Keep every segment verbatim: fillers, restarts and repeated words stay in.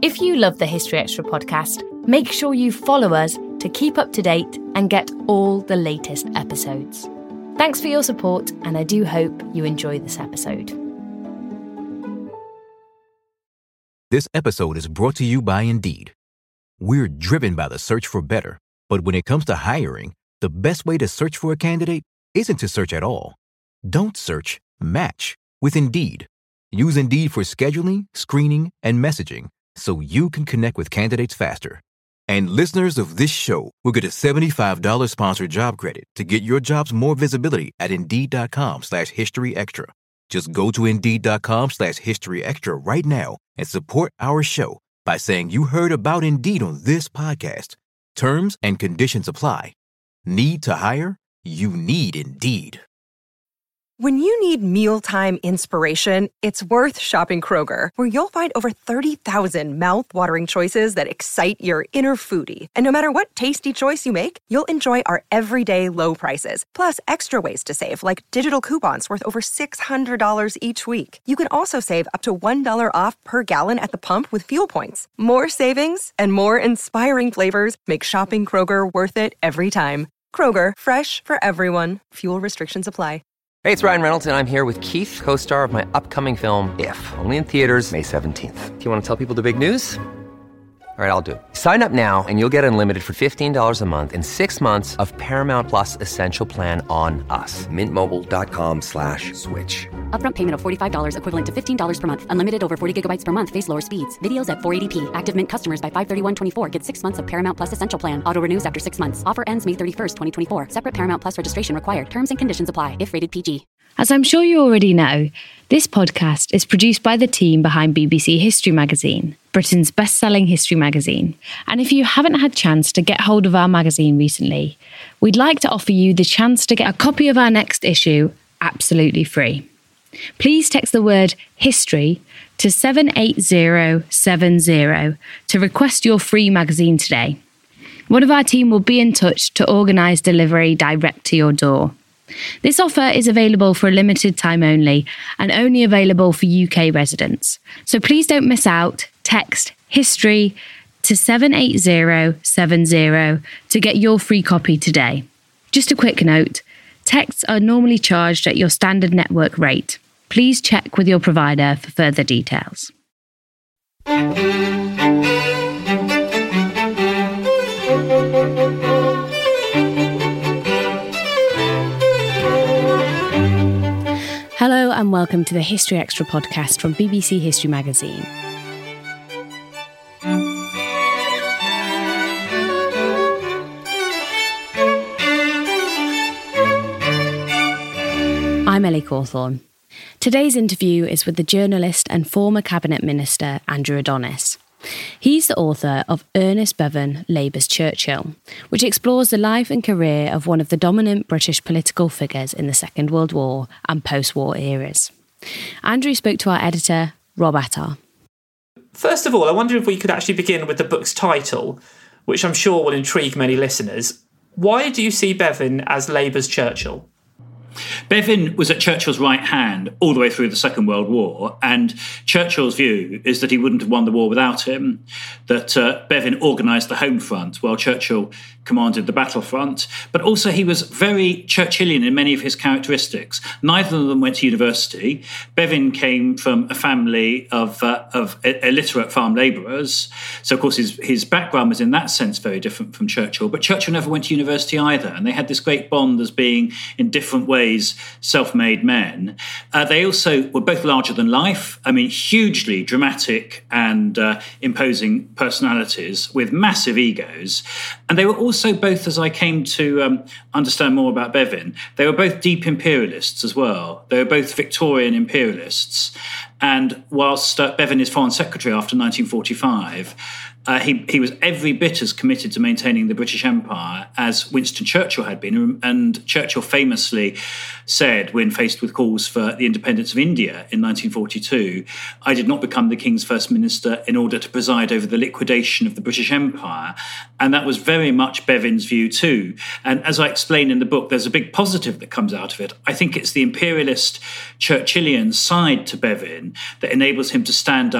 If you love the History Extra podcast, make sure you follow us to keep up to date and get all the latest episodes. Thanks for your support, and I do hope you enjoy this episode. This episode is brought to you by Indeed. We're driven by the search for better, but when it comes to hiring, the best way to search for a candidate isn't to search at all. Don't search, match with Indeed. Use Indeed for scheduling, screening, and messaging so you can connect with candidates faster. And listeners of this show will get a seventy-five dollars sponsored job credit to get your jobs more visibility at Indeed.com slash History Extra. Just go to Indeed.com slash History Extra right now and support our show by saying you heard about Indeed on this podcast. Terms and conditions apply. Need to hire? You need Indeed. When you need mealtime inspiration, it's worth shopping Kroger, where you'll find over thirty thousand mouth-watering choices that excite your inner foodie. And no matter what tasty choice you make, you'll enjoy our everyday low prices, plus extra ways to save, like digital coupons worth over six hundred dollars each week. You can also save up to one dollar off per gallon at the pump with fuel points. More savings and more inspiring flavors make shopping Kroger worth it every time. Kroger, fresh for everyone. Fuel restrictions apply. Hey, it's Ryan Reynolds, and I'm here with Keith, co-star of my upcoming film, If, only in theaters May seventeenth. Do you want to tell people the big news? All right, I'll do it. Sign up now and you'll get unlimited for fifteen dollars a month and six months of Paramount Plus Essential Plan on us. Mint Mobile dot com slash switch. Upfront payment of forty-five dollars equivalent to fifteen dollars per month. Unlimited over forty gigabytes per month. Face lower speeds. Videos at four eighty p. Active Mint customers by five thirty-one twenty-four get six months of Paramount Plus Essential Plan. Auto renews after six months. Offer ends May thirty-first, twenty twenty-four. Separate Paramount Plus registration required. Terms and conditions apply if rated P G. As I'm sure you already know, this podcast is produced by the team behind B B C History Magazine, Britain's best-selling history magazine. And if you haven't had a chance to get hold of our magazine recently, we'd like to offer you the chance to get a copy of our next issue absolutely free. Please text the word history to seven eight zero seven zero to request your free magazine today. One of our team will be in touch to organise delivery direct to your door. This offer is available for a limited time only and only available for U K residents. So please don't miss out. Text history to seven eight zero seven zero to get your free copy today. Just a quick note, texts are normally charged at your standard network rate. Please check with your provider for further details. Hello and welcome to the History Extra podcast from B B C History Magazine. I'm Ellie Cawthorne. Today's interview is with the journalist and former Cabinet Minister Andrew Adonis. He's the author of Ernest Bevin, Labour's Churchill, which explores the life and career of one of the dominant British political figures in the Second World War and post-war eras. Andrew spoke to our editor, Rob Attar. First of all, I wonder if we could actually begin with the book's title, which I'm sure will intrigue many listeners. Why do you see Bevin as Labour's Churchill? Bevin was at Churchill's right hand all the way through the Second World War, and Churchill's view is that he wouldn't have won the war without him, that uh, Bevin organised the home front while Churchill commanded the battlefront, but also he was very Churchillian in many of his characteristics. Neither of them went to university. Bevin came from a family of uh, of illiterate farm labourers, so of course his, his background was in that sense very different from Churchill, but Churchill never went to university either, and they had this great bond as being, in different ways, self-made men. Uh, they also were both larger than life, I mean, hugely dramatic and uh, imposing personalities with massive egos, and they were also Also, both, as I came to um, understand more about Bevin, they were both deep imperialists as well. They were both Victorian imperialists. And whilst uh, Bevin is Foreign Secretary after nineteen forty-five, uh, he, he was every bit as committed to maintaining the British Empire as Winston Churchill had been. And Churchill famously said, when faced with calls for the independence of India in nineteen forty-two, "I did not become the King's First Minister in order to preside over the liquidation of the British Empire." And that was very much Bevin's view too. And as I explain in the book, there's a big positive that comes out of it. I think it's the imperialist Churchillian side to Bevin that enables him to stand up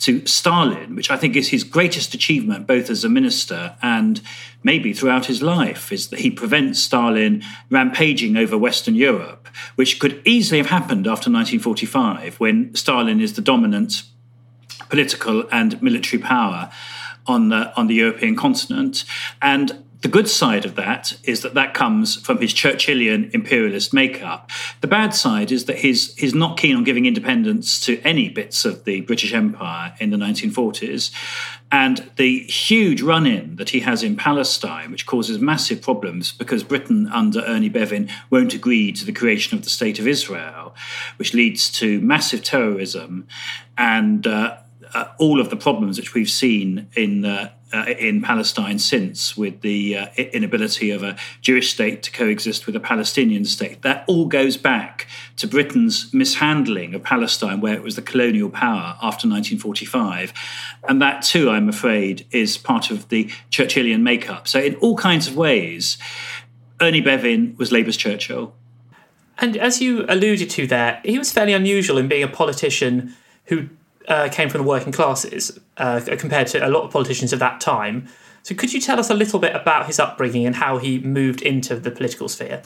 to Stalin, which I think is his greatest achievement, both as a minister and maybe throughout his life, is that he prevents Stalin rampaging over Western Europe, which could easily have happened after nineteen forty-five, when Stalin is the dominant political and military power on the, on the European continent. And the good side of that is that that comes from his Churchillian imperialist makeup. The bad side is that he's, he's not keen on giving independence to any bits of the British Empire in the nineteen forties. And the huge run-in that he has in Palestine, which causes massive problems because Britain under Ernie Bevin won't agree to the creation of the State of Israel, which leads to massive terrorism and uh, uh, all of the problems which we've seen in uh, Uh, in Palestine since, with the uh, inability of a Jewish state to coexist with a Palestinian state. That all goes back to Britain's mishandling of Palestine, where it was the colonial power after nineteen forty-five. And that too, I'm afraid, is part of the Churchillian makeup. So in all kinds of ways, Ernie Bevin was Labour's Churchill. And as you alluded to there, he was fairly unusual in being a politician who Uh, came from the working classes uh, compared to a lot of politicians of that time. So could you tell us a little bit about his upbringing and how he moved into the political sphere?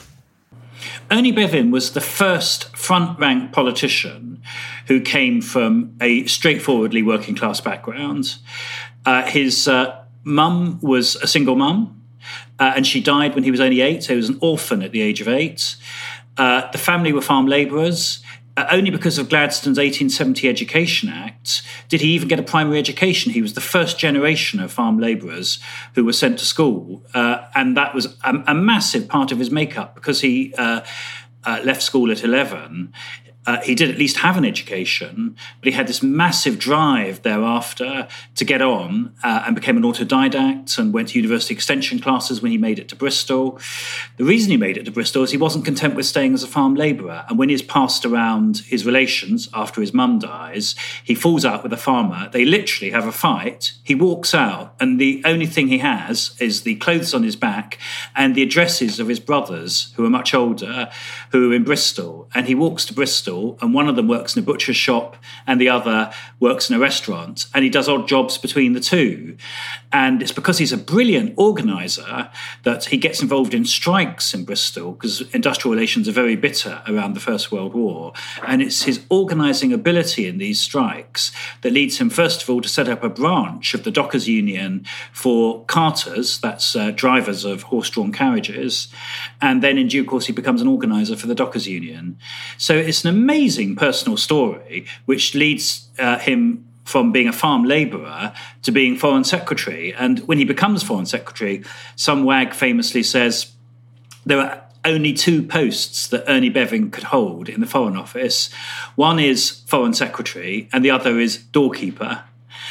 Ernie Bevin was the first front-rank politician who came from a straightforwardly working-class background. Uh, his uh, mum was a single mum, uh, and she died when he was only eight, so he was an orphan at the age of eight. Uh, the family were farm labourers. Uh, only because of Gladstone's eighteen seventy Education Act did he even get a primary education. He was the first generation of farm labourers who were sent to school. Uh, and that was a, a massive part of his makeup because he uh, uh, left school at eleven. Uh, he did at least have an education, but he had this massive drive thereafter to get on uh, and became an autodidact and went to university extension classes when he made it to Bristol. The reason he made it to Bristol is he wasn't content with staying as a farm labourer. And when he's passed around his relations after his mum dies, he falls out with a farmer. They literally have a fight. He walks out, and the only thing he has is the clothes on his back and the addresses of his brothers, who are much older, who are in Bristol. And he walks to Bristol, and one of them works in a butcher's shop and the other works in a restaurant, and he does odd jobs between the two. And it's because he's a brilliant organiser that he gets involved in strikes in Bristol, because industrial relations are very bitter around the First World War. And it's his organising ability in these strikes that leads him, first of all, to set up a branch of the Dockers Union for carters, that's uh, drivers of horse-drawn carriages. And then in due course, he becomes an organiser for the Dockers Union. So it's an amazing personal story, which leads uh, him from being a farm labourer to being Foreign Secretary. And when he becomes Foreign Secretary, some wag famously says there are only two posts that Ernie Bevin could hold in the Foreign Office. One is Foreign Secretary and the other is doorkeeper.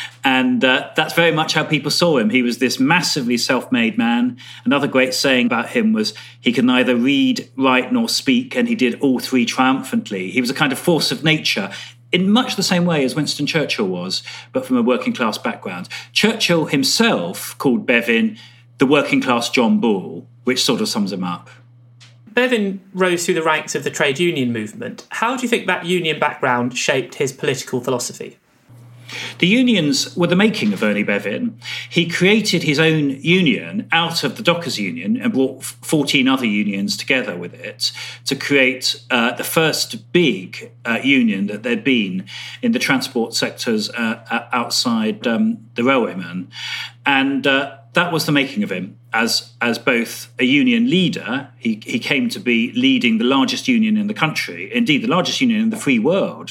And uh, that's very much how people saw him. He was this massively self-made man. Another great saying about him was he could neither read, write, nor speak, and he did all three triumphantly. He was a kind of force of nature, in much the same way as Winston Churchill was, but from a working-class background. Churchill himself called Bevin the working-class John Bull, which sort of sums him up. Bevin rose through the ranks of the trade union movement. How do you think that union background shaped his political philosophy? The unions were the making of Ernie Bevin. He created his own union out of the Dockers Union and brought fourteen other unions together with it to create uh, the first big uh, union that there'd been in the transport sectors uh, outside um, the railwaymen. And uh, that was the making of him as as both a union leader. He, he came to be leading the largest union in the country, indeed the largest union in the free world,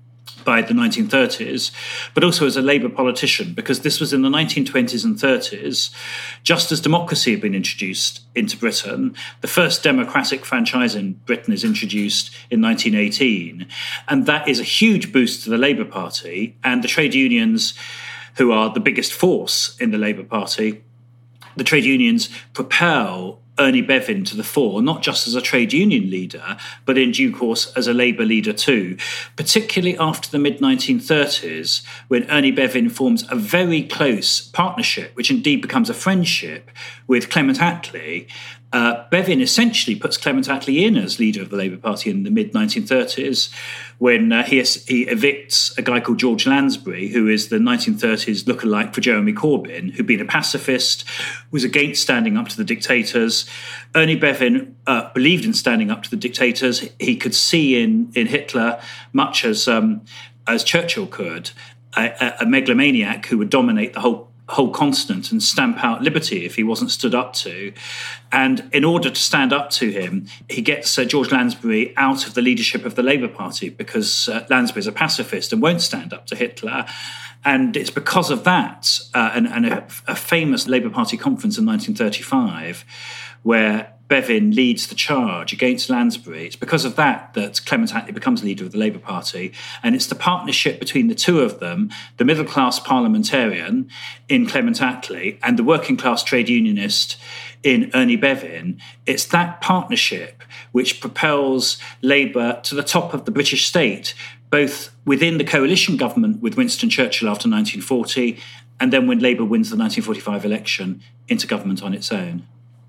by the nineteen thirties, but also as a Labour politician, because this was in the nineteen twenties and thirties, just as democracy had been introduced into Britain. The first democratic franchise in Britain is introduced in nineteen eighteen, and that is a huge boost to the Labour Party. And the trade unions, who are the biggest force in the Labour Party, the trade unions propel Ernie Bevin to the fore, not just as a trade union leader, but in due course as a Labour leader too, particularly after the mid nineteen thirties, when Ernie Bevin forms a very close partnership, which indeed becomes a friendship, with Clement Attlee, uh, Bevin essentially puts Clement Attlee in as leader of the Labour Party in the mid nineteen thirties, when uh, he, he evicts a guy called George Lansbury, who is the nineteen thirties lookalike for Jeremy Corbyn, who'd been a pacifist, was against standing up to the dictators. Ernie Bevin uh, believed in standing up to the dictators. He could see in, in Hitler, much as, um, as Churchill could, a, a megalomaniac who would dominate the whole whole continent and stamp out liberty if he wasn't stood up to. And in order to stand up to him, he gets uh, George Lansbury out of the leadership of the Labour Party because uh, Lansbury is a pacifist and won't stand up to Hitler. And it's because of that, uh, and, and a, a famous Labour Party conference in nineteen thirty-five, where Bevin leads the charge against Lansbury. It's because of that that Clement Attlee becomes leader of the Labour Party. And it's the partnership between the two of them, the middle-class parliamentarian in Clement Attlee and the working-class trade unionist in Ernie Bevin. It's that partnership which propels Labour to the top of the British state, both within the coalition government with Winston Churchill after nineteen forty, and then when Labour wins the nineteen forty-five election, into government on its own.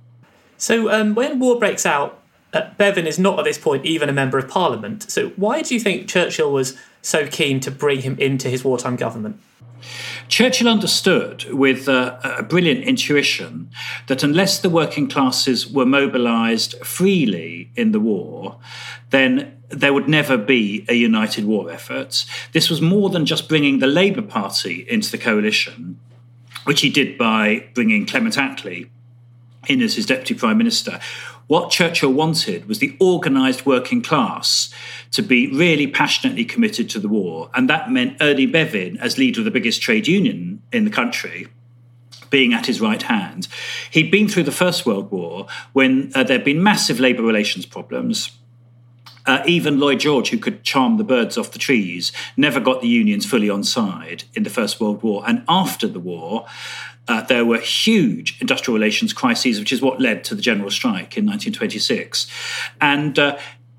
So um, when war breaks out, uh, Bevin is not at this point even a member of Parliament. So why do you think Churchill was so keen to bring him into his wartime government? Churchill understood with uh, a brilliant intuition that unless the working classes were mobilised freely in the war, then there would never be a united war effort. This was more than just bringing the Labour Party into the coalition, which he did by bringing Clement Attlee in as his deputy prime minister. What Churchill wanted was the organised working class to be really passionately committed to the war. And that meant Ernie Bevin, as leader of the biggest trade union in the country, being at his right hand. He'd been through the First World War when uh, there'd been massive labour relations problems. Uh, even Lloyd George, who could charm the birds off the trees, never got the unions fully on side in the First World War. And after the war, Uh, there were huge industrial relations crises, which is what led to the general strike in nineteen twenty-six. And uh,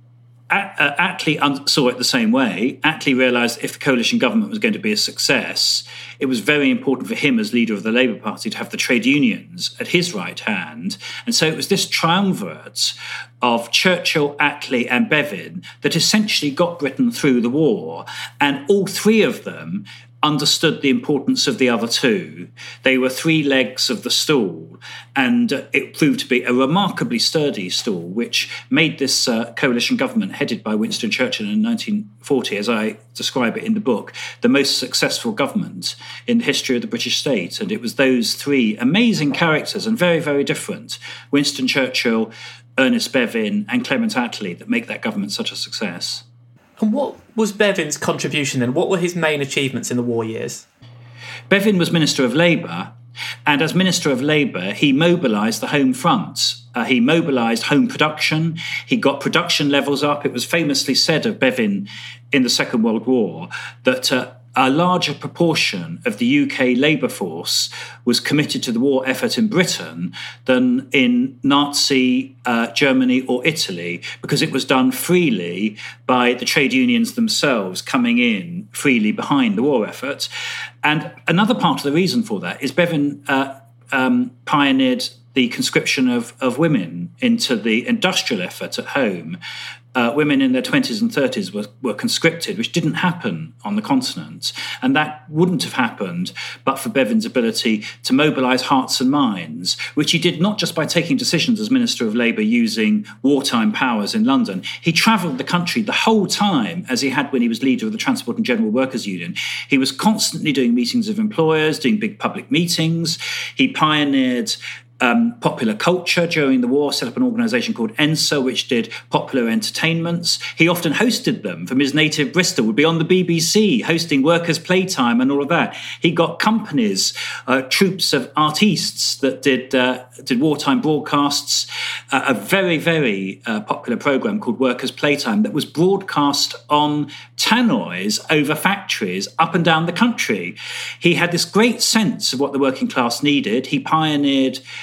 At, uh, Attlee un- saw it the same way. Attlee realised if the coalition government was going to be a success, it was very important for him as leader of the Labour Party to have the trade unions at his right hand. And so it was this triumvirate of Churchill, Attlee and Bevin that essentially got Britain through the war. And all three of them understood the importance of the other two. They were three legs of the stool, and uh, it proved to be a remarkably sturdy stool, which made this uh, coalition government headed by Winston Churchill in nineteen forty, as I describe it in the book, the most successful government in the history of the British state. And it was those three amazing characters, and very, very different, Winston Churchill, Ernest Bevin and Clement Attlee, that make that government such a success. And what was Bevin's contribution then? What were his main achievements in the war years? Bevin was Minister of Labour, and as Minister of Labour, he mobilised the home front. Uh, he mobilised home production. He got production levels up. It was famously said of Bevin in the Second World War that uh, a larger proportion of the U K labour force was committed to the war effort in Britain than in Nazi uh, Germany or Italy, because it was done freely by the trade unions themselves coming in freely behind the war effort. And another part of the reason for that is Bevin uh, um, pioneered the conscription of, of women into the industrial effort at home. Uh, women in their twenties and thirties were, were conscripted, which didn't happen on the continent. And that wouldn't have happened but for Bevin's ability to mobilise hearts and minds, which he did not just by taking decisions as Minister of Labour using wartime powers in London. He travelled the country the whole time, as he had when he was leader of the Transport and General Workers Union. He was constantly doing meetings of employers, doing big public meetings. He pioneered Um, popular culture during the war, set up an organisation called ENSA, which did popular entertainments. He often hosted them from his native Bristol, would be on the B B C, hosting workers' playtime and all of that. He got companies, uh, troops of artistes that did uh, did wartime broadcasts, uh, a very, very uh, popular programme called Workers' Playtime that was broadcast on tannoys over factories up and down the country. He had this great sense of what the working class needed. He pioneered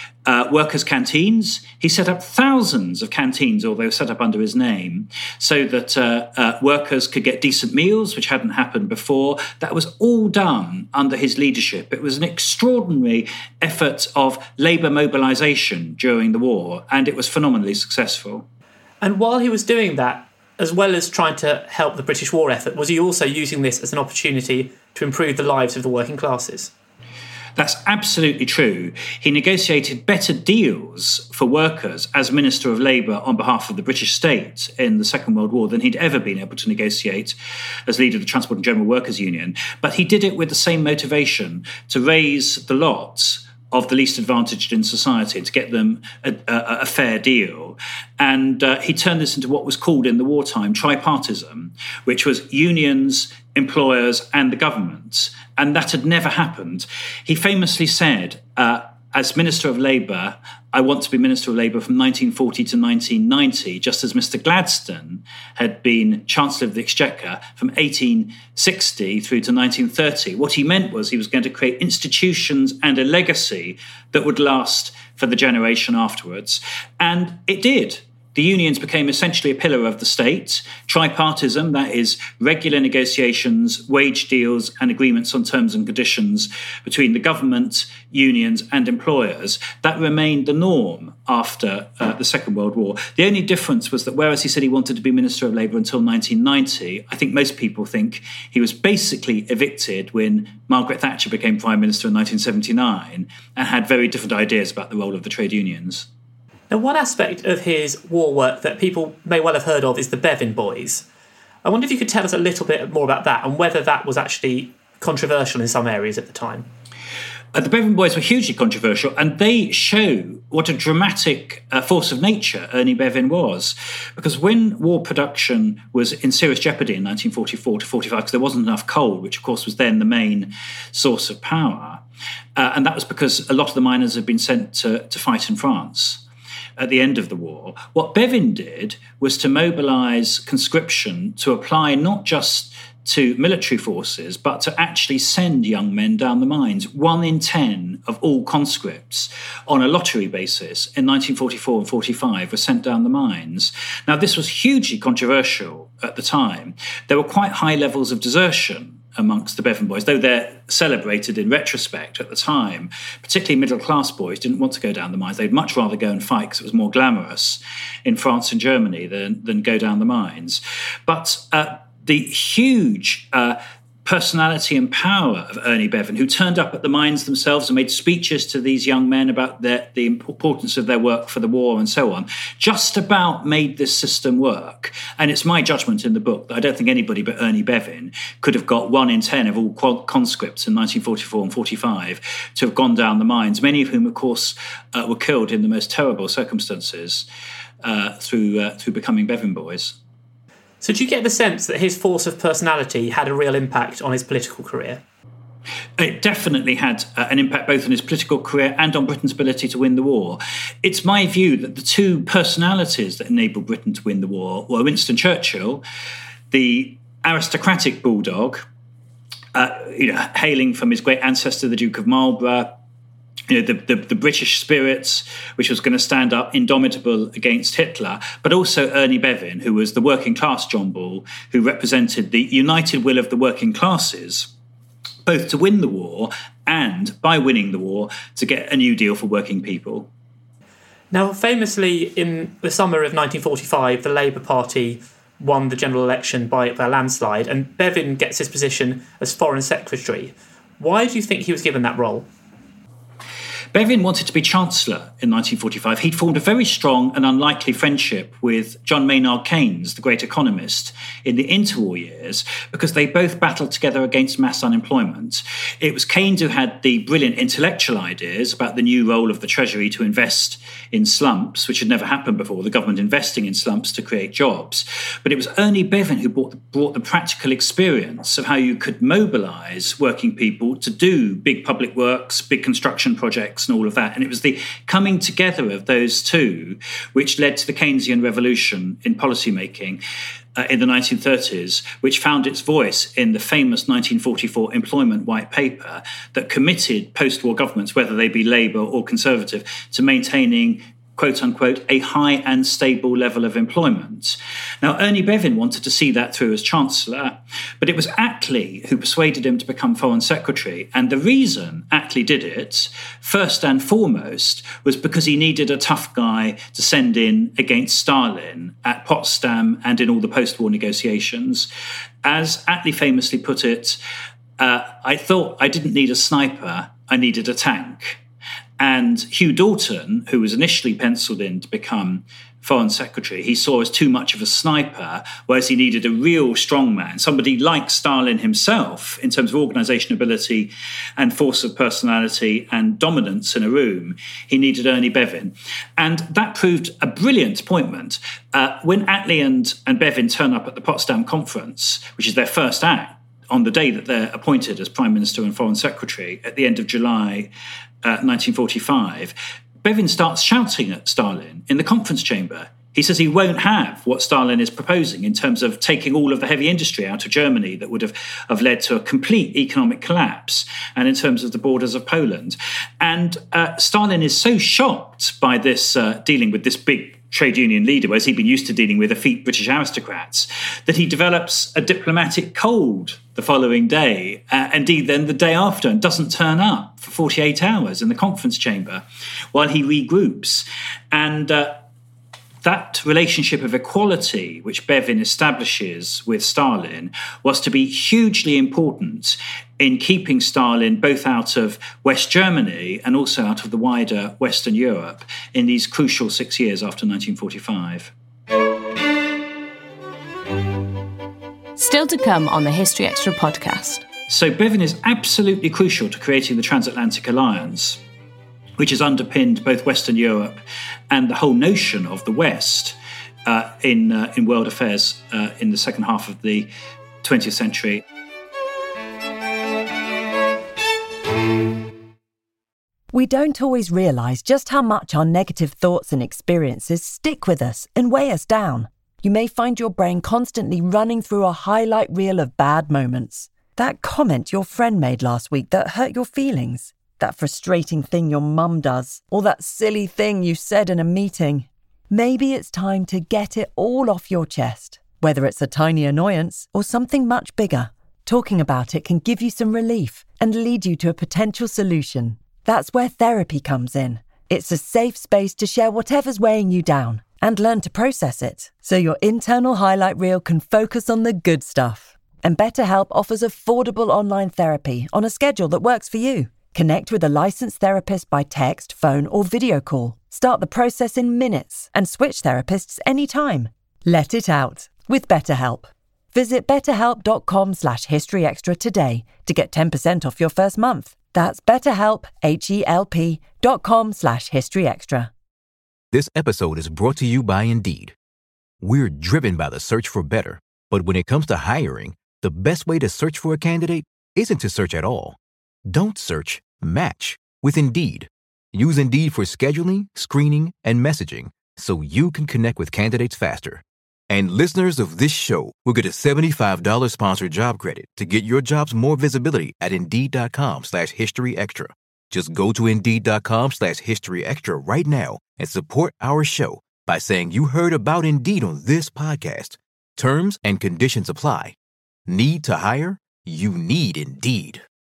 Uh, workers' canteens. He set up thousands of canteens, although set up under his name, so that uh, uh, workers could get decent meals, which hadn't happened before. That was all done under his leadership. It was an extraordinary effort of labour mobilisation during the war, and it was phenomenally successful. And while he was doing that, as well as trying to help the British war effort, was he also using this as an opportunity to improve the lives of the working classes? That's absolutely true. He negotiated better deals for workers as Minister of Labour on behalf of the British state in the Second World War than he'd ever been able to negotiate as leader of the Transport and General Workers Union. But he did it with the same motivation, to raise the lot of the least advantaged in society, to get them a, a, a fair deal. And uh, he turned this into what was called in the wartime tripartism, which was unions, employers and the government. And that had never happened. He famously said, uh, as Minister of Labour, I want to be Minister of Labour from nineteen forty to nineteen ninety, just as Mister Gladstone had been Chancellor of the Exchequer from eighteen sixty through to nineteen thirty. What he meant was he was going to create institutions and a legacy that would last for the generation afterwards. And it did. The unions became essentially a pillar of the state. Tripartism, that is regular negotiations, wage deals and agreements on terms and conditions between the government, unions and employers, that remained the norm after uh, the Second World War. The only difference was that whereas he said he wanted to be Minister of Labour until nineteen ninety, I think most people think he was basically evicted when Margaret Thatcher became Prime Minister in nineteen seventy-nine and had very different ideas about the role of the trade unions. Now, one aspect of his war work that people may well have heard of is the Bevin Boys. I wonder if you could tell us a little bit more about that and whether that was actually controversial in some areas at the time. Uh, the Bevin Boys were hugely controversial, and they show what a dramatic uh, force of nature Ernie Bevin was. Because when war production was in serious jeopardy in nineteen forty-four to forty-five, because there wasn't enough coal, which of course was then the main source of power, uh, and that was because a lot of the miners had been sent to, to fight in France at the end of the war, what Bevin did was to mobilise conscription to apply not just to military forces, but to actually send young men down the mines. One in ten of all conscripts on a lottery basis in nineteen forty-four and forty-five were sent down the mines. Now, this was hugely controversial at the time. There were quite high levels of desertion amongst the Bevin Boys, though they're celebrated in retrospect at the time. Particularly middle-class boys didn't want to go down the mines. They'd much rather go and fight because it was more glamorous in France and Germany than, than go down the mines. But uh, the huge uh, personality and power of Ernie Bevin, who turned up at the mines themselves and made speeches to these young men about their, the importance of their work for the war and so on, just about made this system work. And it's my judgment in the book that I don't think anybody but Ernie Bevin could have got one in ten of all conscripts in nineteen forty-four and forty-five to have gone down the mines, many of whom, of course, uh, were killed in the most terrible circumstances uh, through uh, through becoming Bevin Boys. So do you get the sense that his force of personality had a real impact on his political career? It definitely had uh, an impact both on his political career and on Britain's ability to win the war. It's my view that the two personalities that enabled Britain to win the war were Winston Churchill, the aristocratic bulldog, uh, you know, hailing from his great ancestor, the Duke of Marlborough, you know, the, the, the British spirit, which was going to stand up indomitable against Hitler, but also Ernie Bevin, who was the working class John Bull, who represented the united will of the working classes, both to win the war and, by winning the war, to get a new deal for working people. Now, famously, in the summer of nineteen forty-five, the Labour Party won the general election by, by a landslide, and Bevin gets his position as Foreign Secretary. Why do you think he was given that role? Bevin wanted to be Chancellor in nineteen forty-five. He'd formed a very strong and unlikely friendship with John Maynard Keynes, the great economist, in the interwar years, because they both battled together against mass unemployment. It was Keynes who had the brilliant intellectual ideas about the new role of the Treasury to invest in slumps, which had never happened before, the government investing in slumps to create jobs. But it was Ernie Bevin who brought the, brought the practical experience of how you could mobilise working people to do big public works, big construction projects, and all of that. And it was the coming together of those two which led to the Keynesian revolution in policymaking. uh, in the nineteen thirties, which found its voice in the famous nineteen forty-four Employment White Paper that committed post-war governments, whether they be Labour or Conservative, to maintaining, quote unquote, a high and stable level of employment. Now, Ernie Bevin wanted to see that through as Chancellor, but it was Attlee who persuaded him to become Foreign Secretary. And the reason Attlee did it, first and foremost, was because he needed a tough guy to send in against Stalin at Potsdam and in all the post-war negotiations. As Attlee famously put it, uh, I thought I didn't need a sniper, I needed a tank. And Hugh Dalton, who was initially penciled in to become Foreign Secretary, he saw as too much of a sniper, whereas he needed a real strongman, somebody like Stalin himself in terms of organisation ability and force of personality and dominance in a room. He needed Ernie Bevin. And that proved a brilliant appointment. Uh, when Attlee and, and Bevin turn up at the Potsdam Conference, which is their first act, on the day that they're appointed as Prime Minister and Foreign Secretary at the end of July uh, nineteen forty-five, Bevin starts shouting at Stalin in the conference chamber. He says he won't have what Stalin is proposing in terms of taking all of the heavy industry out of Germany that would have, have led to a complete economic collapse, and in terms of the borders of Poland. And uh, Stalin is so shocked by this, uh, dealing with this big trade union leader, whereas he'd been used to dealing with effete British aristocrats, that he develops a diplomatic cold the following day, uh, indeed then the day after, and doesn't turn up for forty-eight hours in the conference chamber while he regroups. And uh, that relationship of equality which Bevin establishes with Stalin was to be hugely important in keeping Stalin both out of West Germany and also out of the wider Western Europe in these crucial six years after nineteen forty-five. Still to come on the History Extra podcast. So Bevin is absolutely crucial to creating the transatlantic alliance, which has underpinned both Western Europe and the whole notion of the West uh, in uh, in world affairs uh, in the second half of the twentieth century. We don't always realise just how much our negative thoughts and experiences stick with us and weigh us down. You may find your brain constantly running through a highlight reel of bad moments. That comment your friend made last week that hurt your feelings. That frustrating thing your mum does, or that silly thing you said in a meeting. Maybe it's time to get it all off your chest, whether it's a tiny annoyance or something much bigger. Talking about it can give you some relief and lead you to a potential solution. That's where therapy comes in. It's a safe space to share whatever's weighing you down and learn to process it, so your internal highlight reel can focus on the good stuff. And BetterHelp offers affordable online therapy on a schedule that works for you. Connect with a licensed therapist by text, phone, or video call. Start the process in minutes and switch therapists anytime. Let it out with BetterHelp. Visit betterhelp.com slash historyextra today to get ten percent off your first month. That's betterhelp, H-E-L-P dot com slash historyextra. This episode is brought to you by Indeed. We're driven by the search for better, but when it comes to hiring, the best way to search for a candidate isn't to search at all. Don't search, match with Indeed. Use Indeed for scheduling, screening, and messaging so you can connect with candidates faster. And listeners of this show will get a seventy-five dollars sponsored job credit to get your jobs more visibility at Indeed.com slash History Extra. Just go to Indeed.com slash History Extra right now and support our show by saying you heard about Indeed on this podcast. Terms and conditions apply. Need to hire? You need Indeed.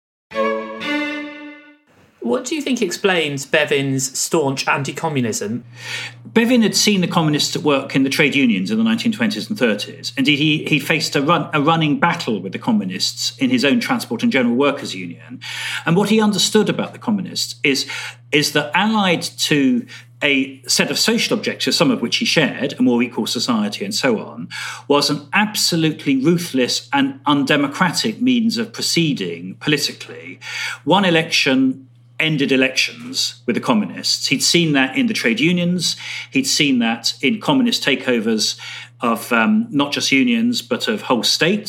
What do you think explains Bevin's staunch anti-communism? Bevin had seen the communists at work in the trade unions in the nineteen twenties and thirties. Indeed, he, he faced a, run, a running battle with the communists in his own Transport and General Workers Union. And what he understood about the communists is, is that allied to a set of social objectives, some of which he shared, a more equal society and so on, was an absolutely ruthless and undemocratic means of proceeding politically. One election ended elections with the communists. He'd seen that in the trade unions. He'd seen that in communist takeovers of um, not just unions, but of whole states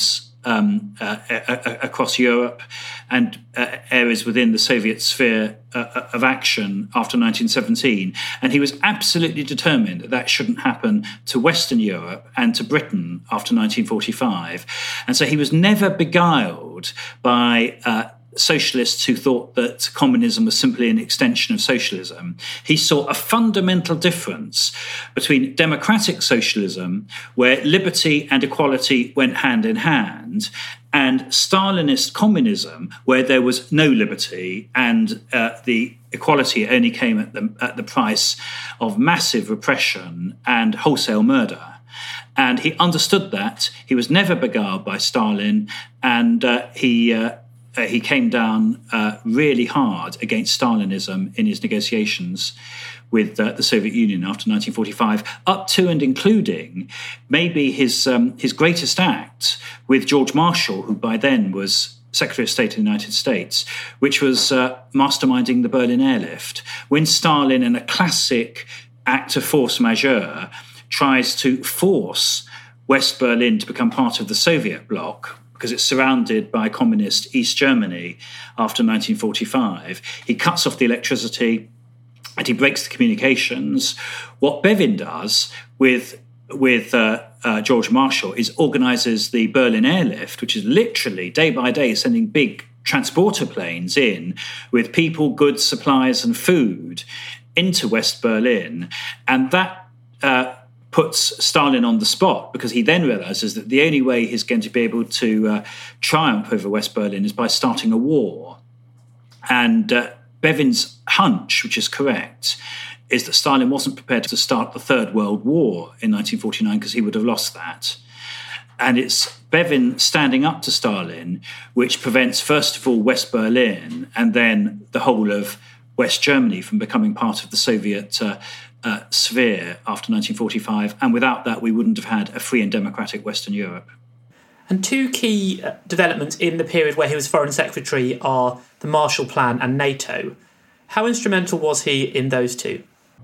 um, uh, a- a- across Europe and uh, areas within the Soviet sphere uh, of action after nineteen seventeen. And he was absolutely determined that that shouldn't happen to Western Europe and to Britain after nineteen forty-five. And so he was never beguiled by uh, socialists who thought that communism was simply an extension of socialism. He saw a fundamental difference between democratic socialism, where liberty and equality went hand in hand, and Stalinist communism, where there was no liberty and uh, the equality only came at the, at the price of massive repression and wholesale murder. And he understood that. He was never beguiled by Stalin, and uh, he uh, uh, he came down uh, really hard against Stalinism in his negotiations with uh, the Soviet Union after nineteen forty-five, up to and including maybe his um, his greatest act with George Marshall, who by then was Secretary of State of the United States, which was uh, masterminding the Berlin airlift. When Stalin, in a classic act of force majeure, tries to force West Berlin to become part of the Soviet bloc, because it's surrounded by communist East Germany after nineteen forty-five. He cuts off the electricity and he breaks the communications. What Bevin does with, with uh, uh, George Marshall is organises the Berlin airlift, which is literally day by day sending big transporter planes in with people, goods, supplies and food into West Berlin. And that uh, puts Stalin on the spot, because he then realises that the only way he's going to be able to uh, triumph over West Berlin is by starting a war. And uh, Bevin's hunch, which is correct, is that Stalin wasn't prepared to start the Third World War in nineteen forty-nine because he would have lost that. And it's Bevin standing up to Stalin which prevents, first of all, West Berlin and then the whole of West Germany from becoming part of the Soviet uh, uh, sphere after nineteen forty-five. And without that, we wouldn't have had a free and democratic Western Europe. And two key developments in the period where he was Foreign Secretary are the Marshall Plan and NATO. How instrumental was he in those two?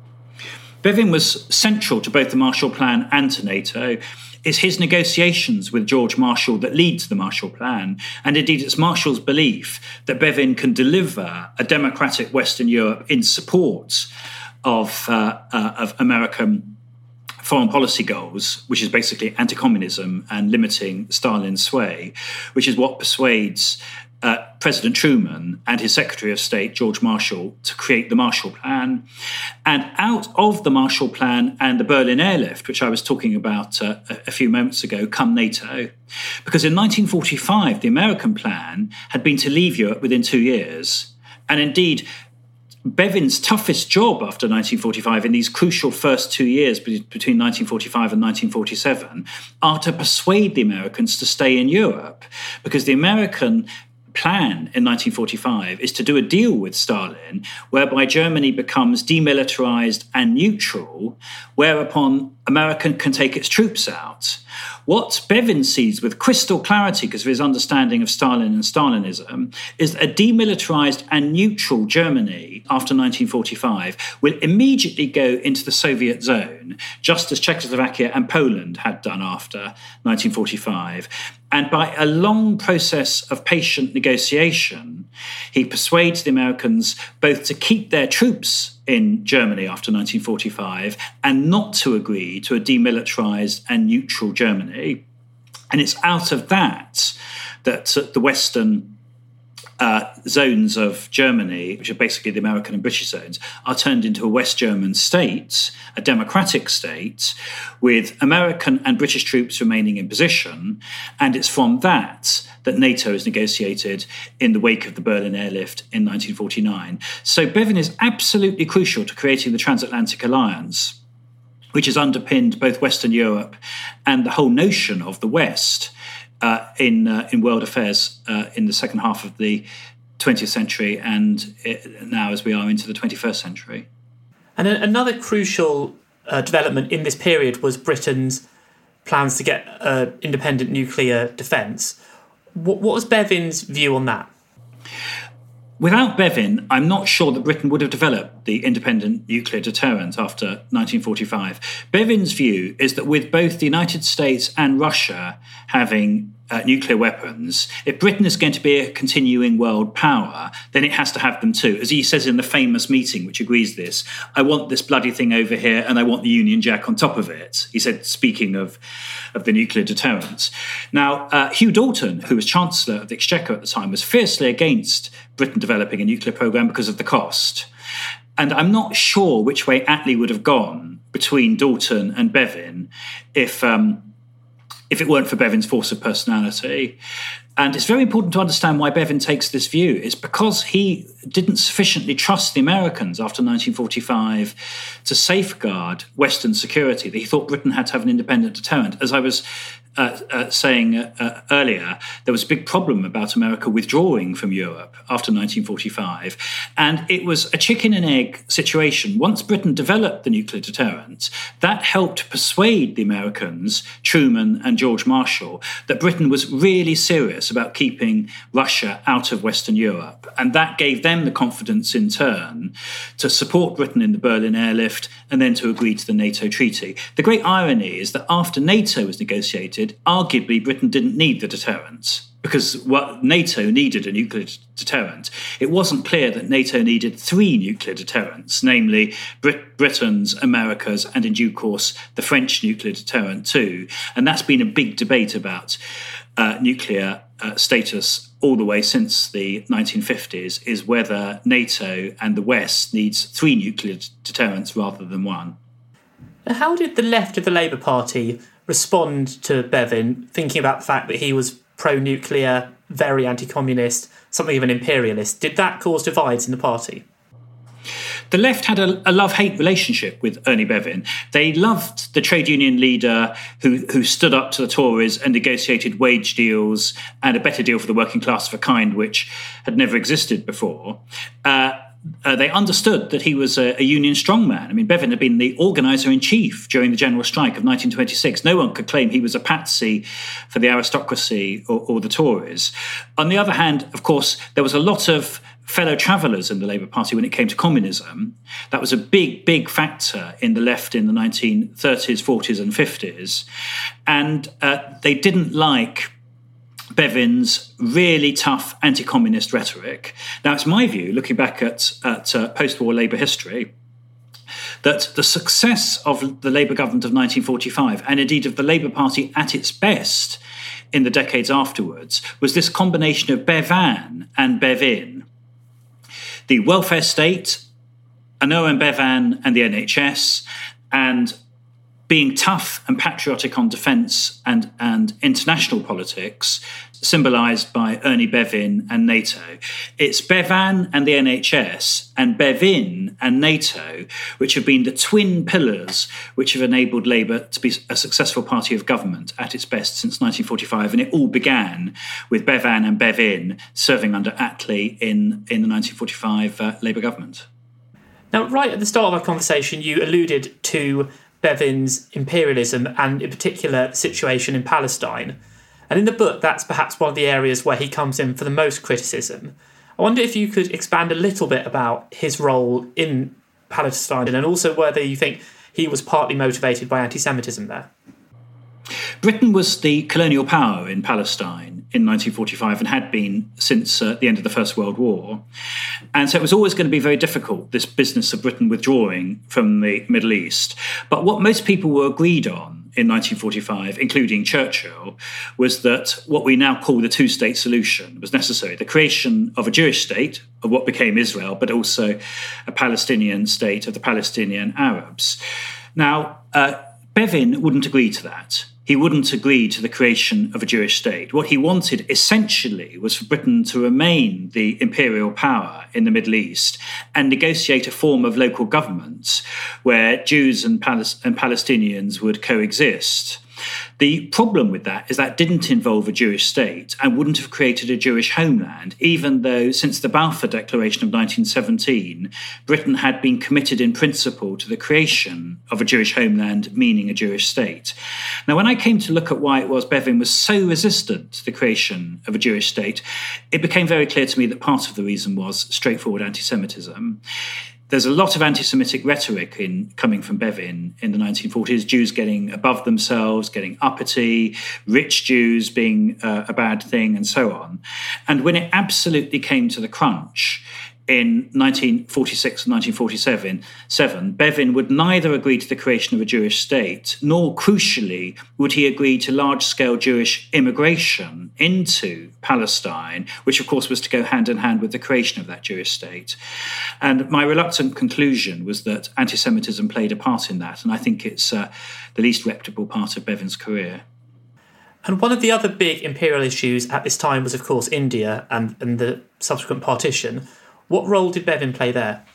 Bevin was central to both the Marshall Plan and to NATO. It's his negotiations with George Marshall that lead to the Marshall Plan, and indeed it's Marshall's belief that Bevin can deliver a democratic Western Europe in support of, uh, uh, of American foreign policy goals, which is basically anti-communism and limiting Stalin's sway, which is what persuades uh, President Truman and his Secretary of State, George Marshall, to create the Marshall Plan. And out of the Marshall Plan and the Berlin airlift, which I was talking about uh, a few moments ago, come NATO. Because in nineteen forty-five, the American plan had been to leave Europe within two years. And indeed, Bevin's toughest job after nineteen forty-five, in these crucial first two years between nineteen forty-five and nineteen forty-seven, are to persuade the Americans to stay in Europe, because the American plan in nineteen forty-five is to do a deal with Stalin whereby Germany becomes demilitarized and neutral, whereupon America can take its troops out. What Bevin sees with crystal clarity, because of his understanding of Stalin and Stalinism, is that a demilitarized and neutral Germany after nineteen forty-five will immediately go into the Soviet zone, just as Czechoslovakia and Poland had done after nineteen forty-five. And by a long process of patient negotiation, he persuades the Americans both to keep their troops in Germany after nineteen forty-five and not to agree to a demilitarized and neutral Germany. And it's out of that that the Western uh, zones of Germany, which are basically the American and British zones, are turned into a West German state, a democratic state, with American and British troops remaining in position. And it's from that that NATO is negotiated in the wake of the Berlin airlift in nineteen forty-nine. So Bevin is absolutely crucial to creating the transatlantic alliance, which has underpinned both Western Europe and the whole notion of the West uh, in uh, in world affairs uh, in the second half of the twentieth century and now as we are into the twenty-first century. And another crucial uh, development in this period was Britain's plans to get uh, independent nuclear defence. What, what was Bevin's view on that? Without Bevin, I'm not sure that Britain would have developed the independent nuclear deterrent after nineteen forty-five. Bevin's view is that with both the United States and Russia having uh, nuclear weapons, if Britain is going to be a continuing world power, then it has to have them too. As he says in the famous meeting, which agrees this, I want this bloody thing over here and I want the Union Jack on top of it, he said, speaking of, of the nuclear deterrence. Now, uh, Hugh Dalton, who was Chancellor of the Exchequer at the time, was fiercely against Britain developing a nuclear programme because of the cost. And I'm not sure which way Attlee would have gone between Dalton and Bevin if um, if it weren't for Bevin's force of personality. And it's very important to understand why Bevin takes this view. It's because he didn't sufficiently trust the Americans after nineteen forty-five to safeguard Western security, that he thought Britain had to have an independent deterrent. As I was uh, uh, saying uh, earlier, there was a big problem about America withdrawing from Europe after nineteen forty-five. And it was a chicken and egg situation. Once Britain developed the nuclear deterrent, that helped persuade the Americans, Truman and George Marshall, that Britain was really serious about keeping Russia out of Western Europe. And that gave them the confidence in turn to support Britain in the Berlin airlift and then to agree to the NATO treaty. The great irony is that after NATO was negotiated, arguably Britain didn't need the deterrent, because what NATO needed a nuclear deterrent. It wasn't clear that NATO needed three nuclear deterrents, namely Brit- Britain's, America's, and in due course the French nuclear deterrent too. And that's been a big debate about uh, nuclear uh, status all the way since the nineteen fifties, is whether NATO and the West needs three nuclear deterrents rather than one. How did the left of the Labour Party respond to Bevin, thinking about the fact that he was pro-nuclear, very anti-communist, something of an imperialist? Did that cause divides in the party? The left had a, a love-hate relationship with Ernie Bevin. They loved the trade union leader who, who stood up to the Tories and negotiated wage deals and a better deal for the working class of a kind which had never existed before. Uh, Uh, they understood that he was a, a union strongman. I mean, Bevin had been the organiser-in-chief during the general strike of nineteen twenty-six. No one could claim he was a patsy for the aristocracy or, or the Tories. On the other hand, of course, there was a lot of fellow travellers in the Labour Party when it came to communism. That was a big, big factor in the left in the nineteen thirties, forties and fifties. And uh, they didn't like Bevin's really tough anti-communist rhetoric. Now, it's my view, looking back at, at uh, post-war Labour history, that the success of the Labour government of nineteen forty-five, and indeed of the Labour Party at its best in the decades afterwards, was this combination of Bevan and Bevin. The welfare state, Owen Bevan and the N H S, and being tough and patriotic on defence and, and international politics, symbolised by Ernie Bevin and NATO. It's Bevan and the N H S and Bevin and NATO which have been the twin pillars which have enabled Labour to be a successful party of government at its best since nineteen forty-five. And it all began with Bevan and Bevin serving under Attlee in, in the nineteen forty-five uh, Labour government. Now, right at the start of our conversation, you alluded to Bevin's imperialism and, in particular, the situation in Palestine. And in the book, that's perhaps one of the areas where he comes in for the most criticism. I wonder if you could expand a little bit about his role in Palestine and also whether you think he was partly motivated by anti-Semitism there. Britain was the colonial power in Palestine in nineteen forty-five and had been since uh, the end of the First World War. And so it was always going to be very difficult, this business of Britain withdrawing from the Middle East. But what most people were agreed on in nineteen forty-five, including Churchill, was that what we now call the two-state solution was necessary. The creation of a Jewish state, of what became Israel, but also a Palestinian state of the Palestinian Arabs. Now, uh, Bevin wouldn't agree to that. He wouldn't agree to the creation of a Jewish state. What he wanted essentially was for Britain to remain the imperial power in the Middle East and negotiate a form of local government where Jews and, Palis- and Palestinians would coexist. The problem with that is that didn't involve a Jewish state and wouldn't have created a Jewish homeland, even though since the Balfour Declaration of nineteen seventeen, Britain had been committed in principle to the creation of a Jewish homeland, meaning a Jewish state. Now, when I came to look at why it was Bevin was so resistant to the creation of a Jewish state, it became very clear to me that part of the reason was straightforward anti-Semitism. there's a lot of anti-Semitic rhetoric in coming from Bevin in the nineteen forties, Jews getting above themselves, getting uppity, rich Jews being uh, a bad thing, and so on. And when it absolutely came to the crunch, in nineteen forty-six and nineteen forty-seven, seven, Bevin would neither agree to the creation of a Jewish state, nor, crucially, would he agree to large-scale Jewish immigration into Palestine, which, of course, was to go hand-in-hand with the creation of that Jewish state. And my reluctant conclusion was that anti-Semitism played a part in that, and I think it's uh, the least reputable part of Bevin's career. And one of the other big imperial issues at this time was, of course, India and, and the subsequent partition. What role did Bevin play there?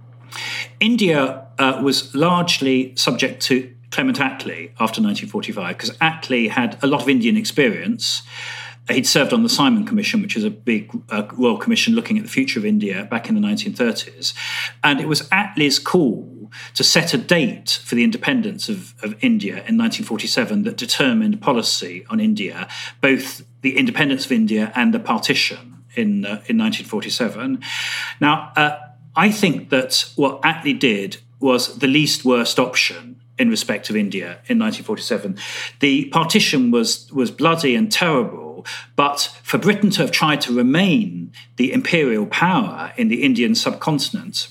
India uh, was largely subject to Clement Attlee after nineteen forty-five, because Attlee had a lot of Indian experience. He'd served on the Simon Commission, which is a big uh, royal commission looking at the future of India back in the nineteen thirties. And it was Attlee's call to set a date for the independence of, of India in nineteen forty-seven that determined policy on India, both the independence of India and the partition in uh, in nineteen forty-seven. Now, uh, I think that what Attlee did was the least worst option in respect of India in nineteen forty-seven. The partition was, was bloody and terrible, but for Britain to have tried to remain the imperial power in the Indian subcontinent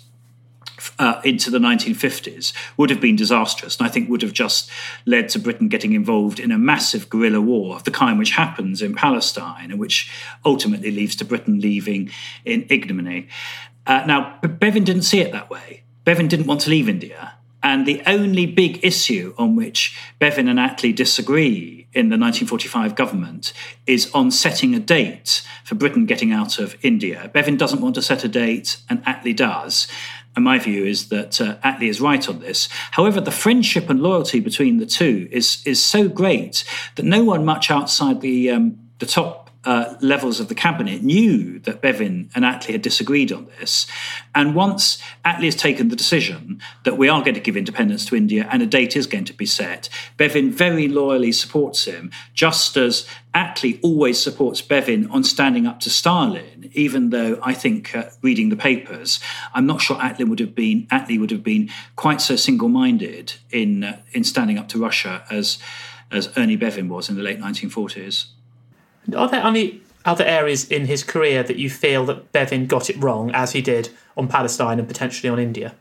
Uh, into the nineteen fifties would have been disastrous, and I think would have just led to Britain getting involved in a massive guerrilla war of the kind which happens in Palestine and which ultimately leads to Britain leaving in ignominy. Uh, now, Bevin didn't see it that way. Bevin didn't want to leave India, and the only big issue on which Bevin and Attlee disagree in the nineteen forty-five government is on setting a date for Britain getting out of India. Bevin doesn't want to set a date, and Attlee does. And my view is that uh, Attlee is right on this. However, the friendship and loyalty between the two is is so great that no one much outside the um, the top uh, levels of the cabinet knew that Bevin and Attlee had disagreed on this. And once Attlee has taken the decision that we are going to give independence to India and a date is going to be set, Bevin very loyally supports him, just as Attlee always supports Bevin on standing up to Stalin, even though I think, uh, reading the papers, I'm not sure Attlee would have been Attlee would have been quite so single-minded in uh, in standing up to Russia as as Ernie Bevin was in the late nineteen forties. Are there any other areas in his career that you feel that Bevin got it wrong, as he did on Palestine and potentially on India?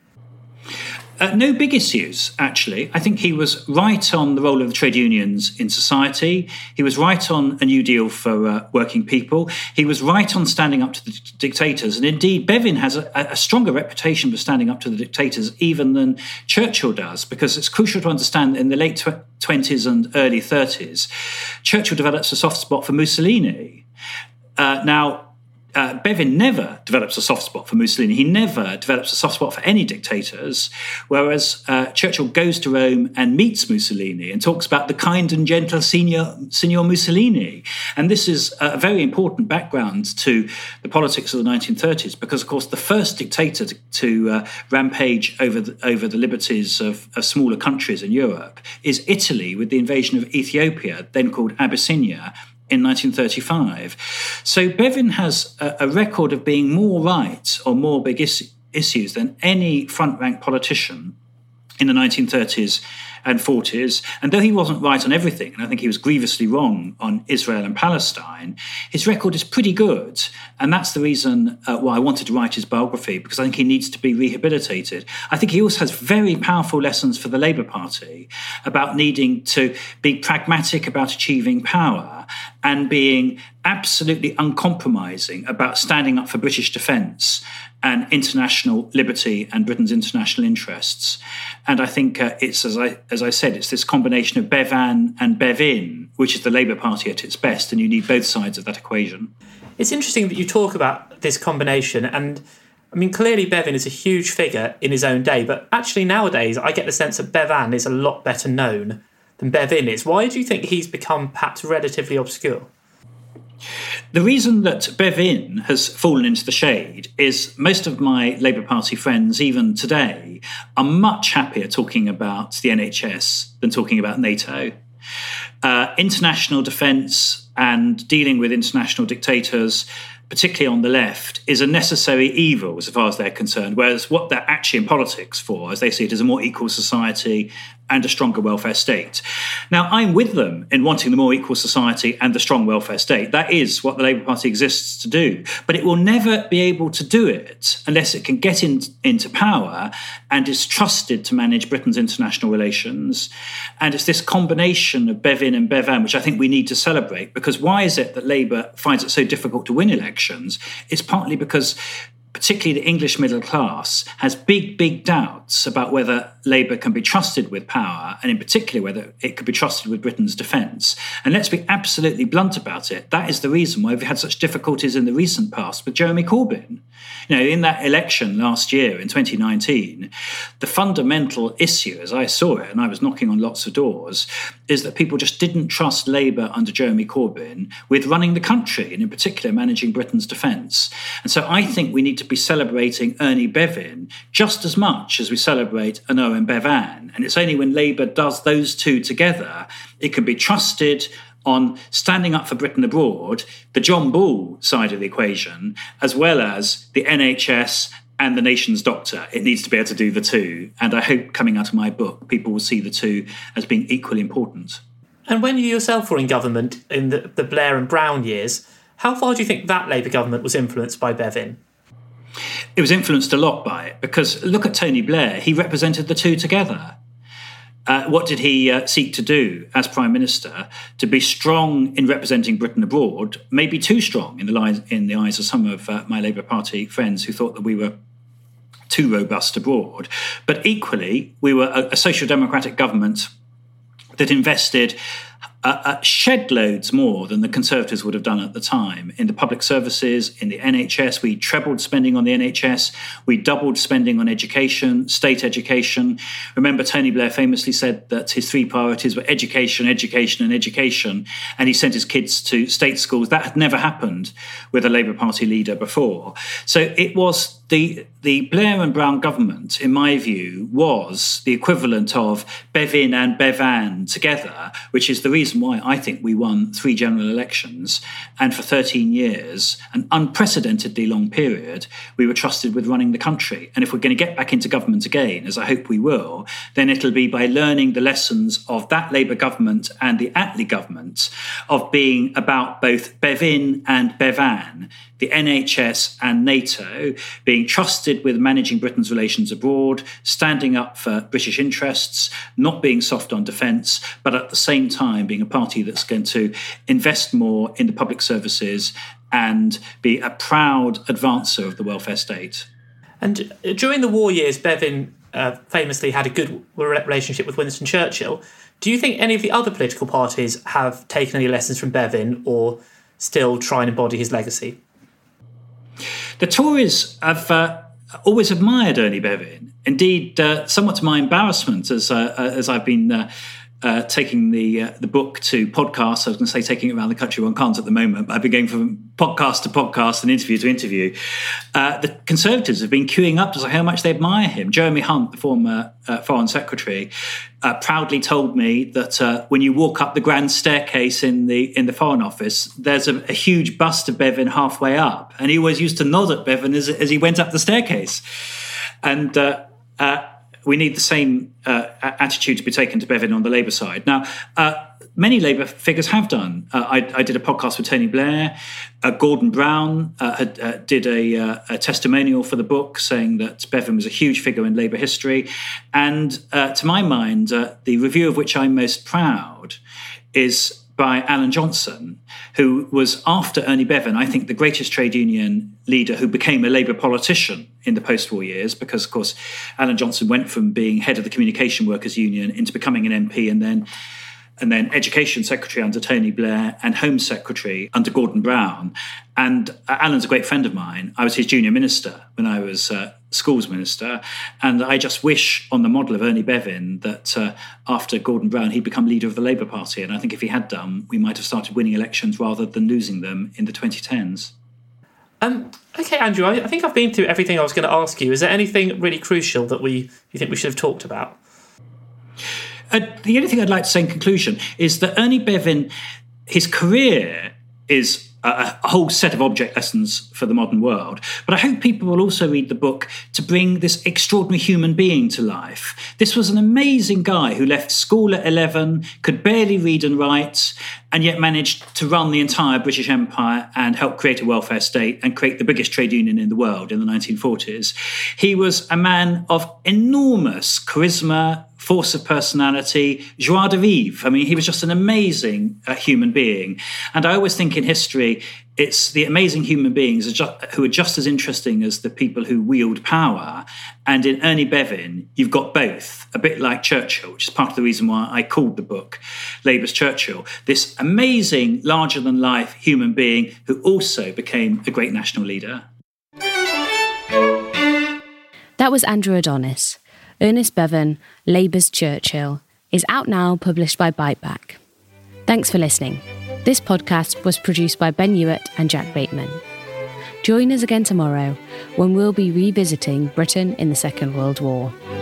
Uh, no big issues, actually. I think he was right on the role of the trade unions in society. He was right on a New Deal for uh, working people. He was right on standing up to the d- dictators. And indeed, Bevin has a, a stronger reputation for standing up to the dictators even than Churchill does, because it's crucial to understand that in the late tw- twenties and early thirties, Churchill develops a soft spot for Mussolini. Uh, now, Uh, Bevin never develops a soft spot for Mussolini. He never develops a soft spot for any dictators, whereas uh, Churchill goes to Rome and meets Mussolini and talks about the kind and gentle Signor, Signor Mussolini. And this is a very important background to the politics of the nineteen thirties, because, of course, the first dictator to, to uh, rampage over the, over the liberties of, of smaller countries in Europe is Italy, with the invasion of Ethiopia, then called Abyssinia, in nineteen thirty-five. So Bevin has a, a record of being more right on more big is- issues than any front-rank politician in the nineteen thirties and forties. And though he wasn't right on everything, and I think he was grievously wrong on Israel and Palestine, his record is pretty good. And that's the reason uh, why I wanted to write his biography, because I think he needs to be rehabilitated. I think he also has very powerful lessons for the Labour Party about needing to be pragmatic about achieving power and being absolutely uncompromising about standing up for British defence and international liberty and Britain's international interests. And I think uh, it's, as I as I said, it's this combination of Bevan and Bevin, which is the Labour Party at its best, and you need both sides of that equation. It's interesting that you talk about this combination, and I mean, clearly Bevin is a huge figure in his own day, but actually nowadays I get the sense that Bevan is a lot better known than Bevin is. Why do you think he's become perhaps relatively obscure? The reason that Bevin has fallen into the shade is most of my Labour Party friends, even today, are much happier talking about the N H S than talking about NATO. Uh, international defence and dealing with international dictators, particularly on the left, is a necessary evil as far as they're concerned, whereas what they're actually in politics for, as they see it, is a more equal society and a stronger welfare state. Now, I'm with them in wanting the more equal society and the strong welfare state. That is what the Labour Party exists to do. But it will never be able to do it unless it can get in, into power and is trusted to manage Britain's international relations. And it's this combination of Bevin and Bevan, which I think we need to celebrate, because why is it that Labour finds it so difficult to win elections? It's partly because particularly the English middle class has big, big doubts about whether Labour can be trusted with power, and in particular whether it could be trusted with Britain's defence. And let's be absolutely blunt about it. That is the reason why we've had such difficulties in the recent past with Jeremy Corbyn. You know, in that election last year, in twenty nineteen, the fundamental issue, as I saw it, and I was knocking on lots of doors, is that people just didn't trust Labour under Jeremy Corbyn with running the country, and in particular managing Britain's defence. And so I think we need to be celebrating Ernie Bevin just as much as we celebrate an Owen Bevan. And it's only when Labour does those two together, it can be trusted on standing up for Britain abroad, the John Bull side of the equation, as well as the N H S and the nation's doctor. It needs to be able to do the two. And I hope coming out of my book, people will see the two as being equally important. And when you yourself were in government in the, the Blair and Brown years, how far do you think that Labour government was influenced by Bevin? It was influenced a lot by it, because look at Tony Blair. He represented the two together. Uh, what did he uh, seek to do as Prime Minister? To be strong in representing Britain abroad, maybe too strong in the, li- in the eyes of some of uh, my Labour Party friends who thought that we were too robust abroad. But equally, we were a, a social democratic government that invested Uh, uh, shed loads more than the Conservatives would have done at the time in the public services, in the N H S. We trebled spending on the N H S. We doubled spending on education, state education. Remember, Tony Blair famously said that his three priorities were education, education and education, and he sent his kids to state schools. That had never happened with a Labour Party leader before. So it was the the Blair and Brown government, in my view, was the equivalent of Bevin and Bevan together, which is the reason why I think we won three general elections. And for thirteen years, an unprecedentedly long period, we were trusted with running the country. And if we're going to get back into government again, as I hope we will, then it'll be by learning the lessons of that Labour government and the Attlee government of being about both Bevin and Bevan, the N H S and NATO, being trusted with managing Britain's relations abroad, standing up for British interests, not being soft on defence, but at the same time being a party that's going to invest more in the public services and be a proud advancer of the welfare state. And during the war years, Bevin uh, famously had a good relationship with Winston Churchill. Do you think any of the other political parties have taken any lessons from Bevin or still try and embody his legacy? The Tories have uh, always admired Ernie Bevin. Indeed, uh, somewhat to my embarrassment, as uh, as I've been uh, uh, taking the uh, the book to podcasts. I was going to say taking it around the country. One can't at the moment, but I've been going from podcast to podcast and interview to interview. Uh, the Conservatives have been queuing up to say how much they admire him. Jeremy Hunt, the former uh, Foreign Secretary, uh, proudly told me that uh, when you walk up the grand staircase in the in the Foreign Office, there's a, a huge bust of Bevin halfway up, and he always used to nod at Bevin as as he went up the staircase. And uh, uh, we need the same uh, attitude to be taken to Bevin on the Labour side. Now, uh, many Labour figures have done. Uh, I, I did a podcast with Tony Blair. Uh, Gordon Brown uh, had, uh, did a, uh, a testimonial for the book saying that Bevin was a huge figure in Labour history. And uh, to my mind, uh, the review of which I'm most proud is by Alan Johnson, who was, after Ernie Bevin, I think the greatest trade union leader who became a Labour politician in the post-war years, because, of course, Alan Johnson went from being head of the Communication Workers Union into becoming an M P and then and then Education Secretary under Tony Blair and Home Secretary under Gordon Brown. And uh, Alan's a great friend of mine. I was his junior minister when I was uh, schools minister. And I just wish, on the model of Ernie Bevin, that uh, after Gordon Brown, he'd become leader of the Labour Party. And I think if he had done, we might have started winning elections rather than losing them in the twenty tens. Um, okay, Andrew, I, I think I've been through everything I was going to ask you. Is there anything really crucial that we you think we should have talked about? Uh, the only thing I'd like to say in conclusion is that Ernie Bevin, his career is a, a whole set of object lessons for the modern world. But I hope people will also read the book to bring this extraordinary human being to life. This was an amazing guy who left school at eleven, could barely read and write, and yet managed to run the entire British Empire and help create a welfare state and create the biggest trade union in the world in the nineteen forties. He was a man of enormous charisma, force of personality, joie de vivre. I mean, he was just an amazing uh, human being. And I always think in history, it's the amazing human beings are ju- who are just as interesting as the people who wield power. And in Ernie Bevin, you've got both, a bit like Churchill, which is part of the reason why I called the book Labour's Churchill. This amazing, larger-than-life human being who also became a great national leader. That was Andrew Adonis. Ernest Bevin, Labour's Churchill, is out now, published by Biteback. Thanks for listening. This podcast was produced by Ben Hewitt and Jack Bateman. Join us again tomorrow when we'll be revisiting Britain in the Second World War.